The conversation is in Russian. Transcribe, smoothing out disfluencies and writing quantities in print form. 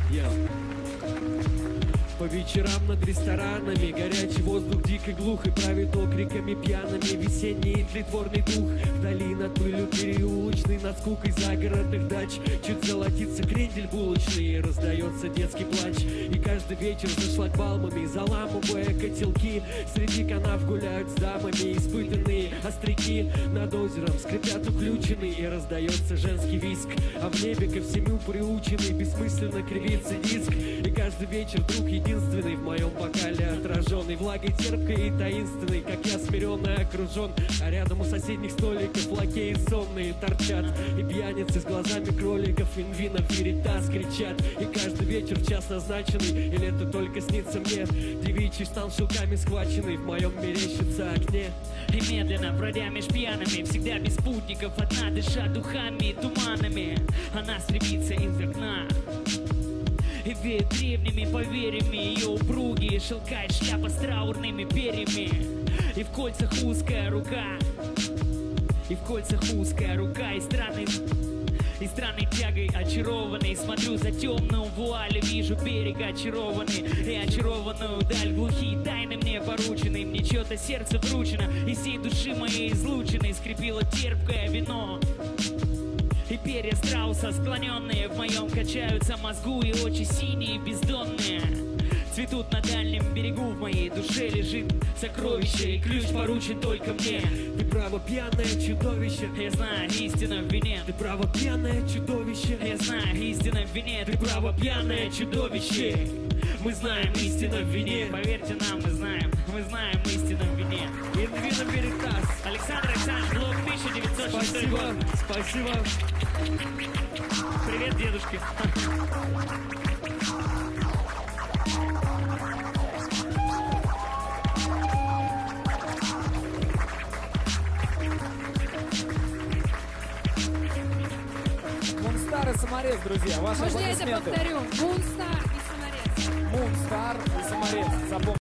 По вечерам над ресторанами горячий воздух дико глух и правит окриками пьяными весенний тлетворный дух. Вдали над пылью переулочной, над скукой загородных дач чуть золотится крендель булочный, и раздается детский плач. И каждый вечер за шлагбаумами, заламывая котелки, среди канав гуляют с дамами испытанные остряки. Над озером скрипят уключенные, и раздается женский виск, а в небе ко всему приученный бессмысленно кривится диск. И каждый вечер друг единственный в моем бокале отраженный влагой терпкой и таинственной, как я смиренно окружен. А рядом у соседних столиков лакеи сонные торчат, и пьяницы с глазами кроликов инвина веритас кричат. И каждый вечер в час назначенный, или это только снится мне, девичий стан шелками схваченный в моем мерещится окне. И медленно, бродя меж пьяными, всегда без спутников, одна, дыша духами и туманами, она стремится из окна и веет древними поверьями. Ее упругие шелкает шляпа с траурными перьями. И в кольцах узкая рука, и в кольцах узкая рука, и странной тягой очарованный смотрю за темную вуаль, вижу берег очарованный и очарованную даль. Глухие тайны мне поручены, мне чье-то сердце вручено, и всей души моей излученной скрепило терпкое вино. И перья страуса, склоненные в моем, качаются мозгу, и очи синие бездонные цветут на дальнем берегу. В моей душе лежит сокровище, и ключ поручен только мне. Ты право пьяное чудовище, Я знаю, истина в вине. ты право пьяное чудовище, Я знаю, истина в вине. ты право пьяное чудовище. Мы знаем истина в вине. Поверьте нам, мы знаем истину в вине. Инвина веритас. Александр Александрович Блок, 1906 год. Спасибо. Привет, дедушки. Мунстар и Саморез, друзья. Ваши Можно я это аплодисменты. повторю? Мунстар и Саморез. Мунстар и Саморез. Запомните.